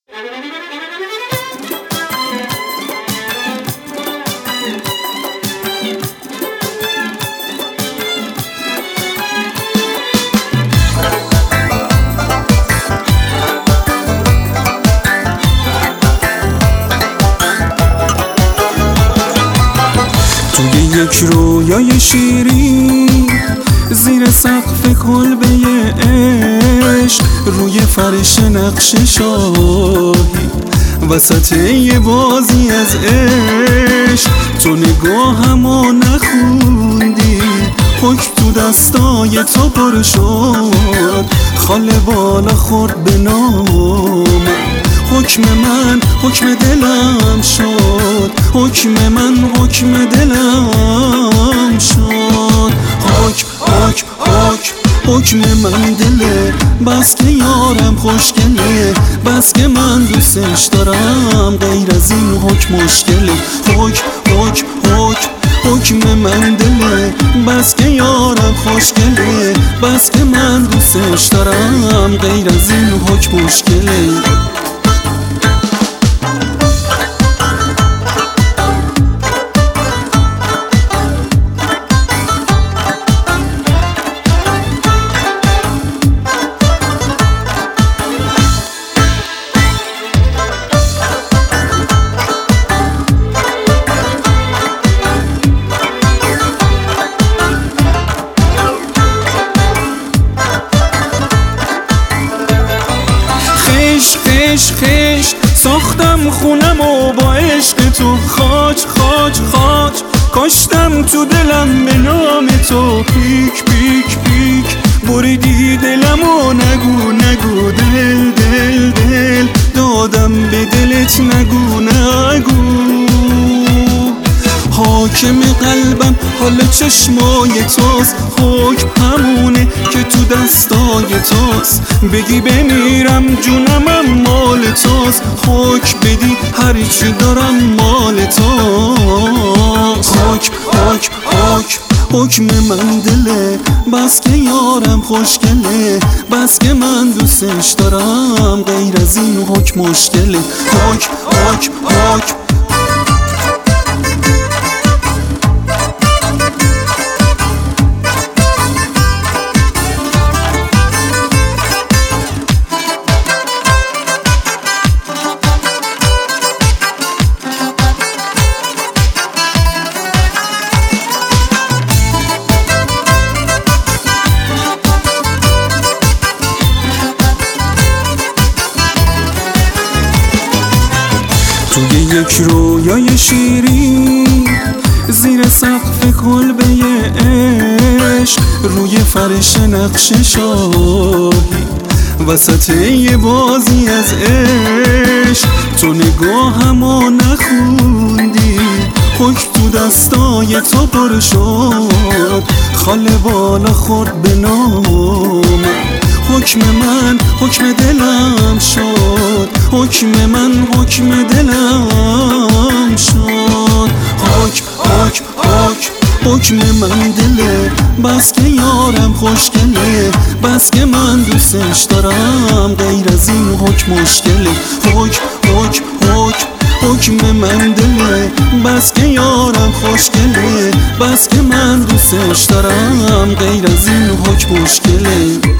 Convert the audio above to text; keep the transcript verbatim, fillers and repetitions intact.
توی یک رویای شیرین زیر سقف کلبه عشق، روی فرش نقش شاهی وسط یه بازی از عشق، تو نگاهمو نخوندی، حکم تو دستای تو پر شد، خاله بالا خورد به نام، حکم من حکم دلم شد، حکم من حکم دلم شد، حکم حکم حکم حکم من دله، بس که یارم خوشگله، بس که من دوستش دارم، غیر از این حکم مشکله، حکم حکم حکم حکم من دله، بس که یارم خوشگله، بس که من دوستش دارم، غیر از این حکم مشکله. خش خش ساختم خونم و با عشق تو، خاج خاج خاج کاشتم تو دلم به نام تو، پیک پیک پیک بریدی دلم و نگو نگو، دل دل دل دادم به دلت، نگو نگو، حاکم قلبم حال چشمای توست، حکم همونه که تو دستای توست، بگی بمیرم جونمم مال توست، حکم بدی هرچی دارم مال توست، حکم حکم حکم حکم من دله، بس که یارم خوشگله، بس که من دوستش دارم، غیر از این حکم مشکله، حکم حکم حکم توی یک رویای شیرین زیر سقف کلبه عشق، روی فرش نقش شاهی وسط یه بازی از عشق، تو نگاهمو نخوندی، حکم تو دستای تو پر شد، خاله بالا خورد به نام، حکم من حکم دلم شد، حکم من حکم دلم شد، حکم حکم حکم حکم من دله، بس که یارم خوشگله، بس که من دوستش دارم، غیر از این حکم مشکله، حکم حکم حکم حکم من دله، بس که یارم خوشگله، بس که من دوستش دارم، غیر از این حکم مشکله.